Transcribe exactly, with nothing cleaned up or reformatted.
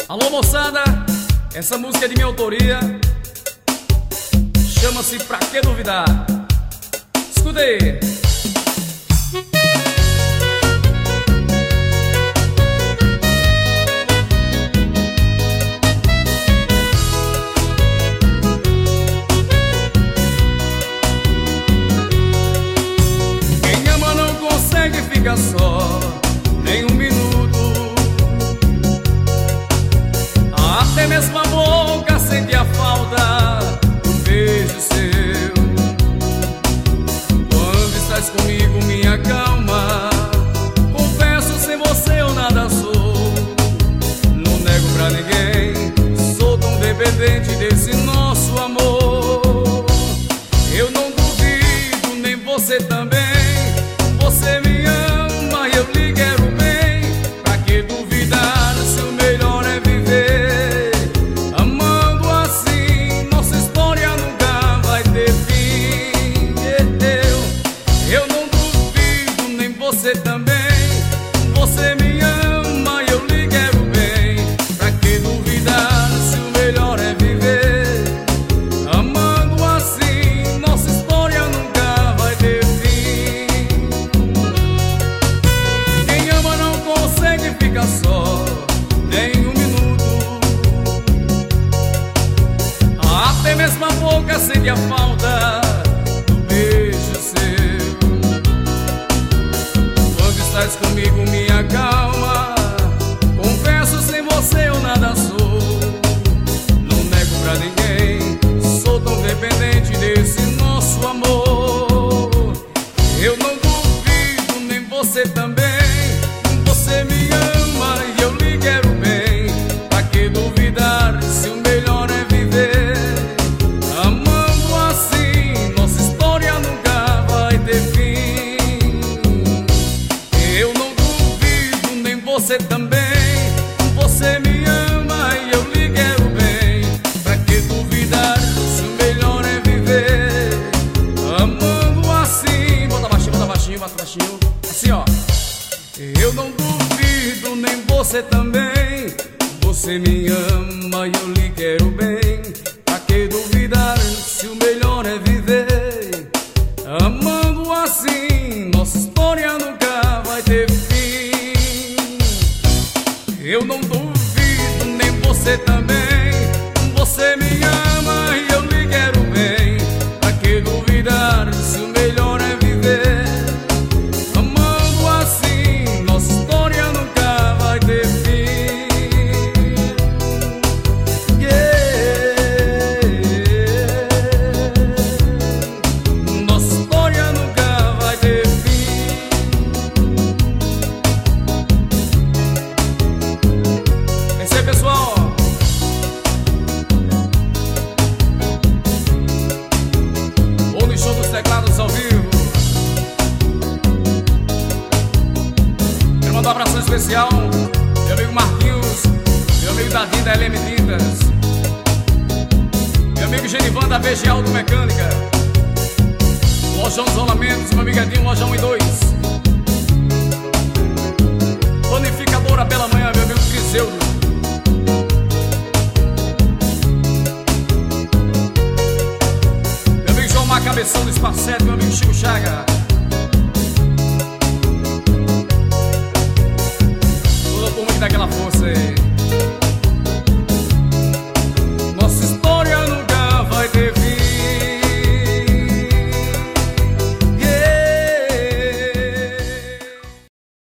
Alô moçada, essa música é de minha autoria, chama-se Pra Que Duvidar. Escuta aí. Quem ama não consegue ficar só nem um minuto. Até mesmo a boca sente a falta do beijo seu. Quando estás comigo me acalma. Confesso, sem você eu nada sou. Não nego pra ninguém, sou tão dependente desse nosso amor. Eu não duvido, nem você também. Você me ama e eu lhe quero bem. Pra que duvidar se o melhor é viver? Amando assim, nossa história nunca vai ter fim. Eu, eu não duvido, nem você também. Você me ama e eu lhe quero bem. Pra que duvidar se o melhor é viver? Amando assim, nossa história nunca vai ter fim. Quem ama não consegue ficar só nem um minuto. Até mesmo a boca sente a falta do beijo seu. Quando estás comigo me acalma. Confesso, sem você eu nada sou. Não nego pra ninguém, sou tão dependente desse nosso amor. Eu não duvido, nem você também. Você me ama e eu lhe quero bem. Pra que duvidar se o melhor é viver? Amando assim, nossa história nunca vai ter fim. Eu não duvido, nem você também. Você me ama e eu lhe quero bem. Pra que duvidar se o melhor é viver? Amando assim. Bota baixinho, bota baixinho, bota baixinho. Assim ó. Eu não duvido, nem você também. Você me ama e eu lhe quero bem. Pra que duvidar se o melhor é viver? Amando assim, nossa história nunca vai ter fim. Eu não duvido, nem você também. Você me ama e eu lhe quero bem. Pra que duvidar se o melhor é viver? Amando assim, nossa história nunca vai ter fim. Yeah. Nossa história nunca vai ter fim. É isso aí, pessoal. Ou no show dos teclados ao vivo. Quero mandar um abração especial, meu amigo Marquinhos, meu amigo Dadinho da L M Tintas, meu amigo Genivan da V G Auto Mecânica, Lojão dos Rolamentos, meu amigo Edinho, Lojão um e dois.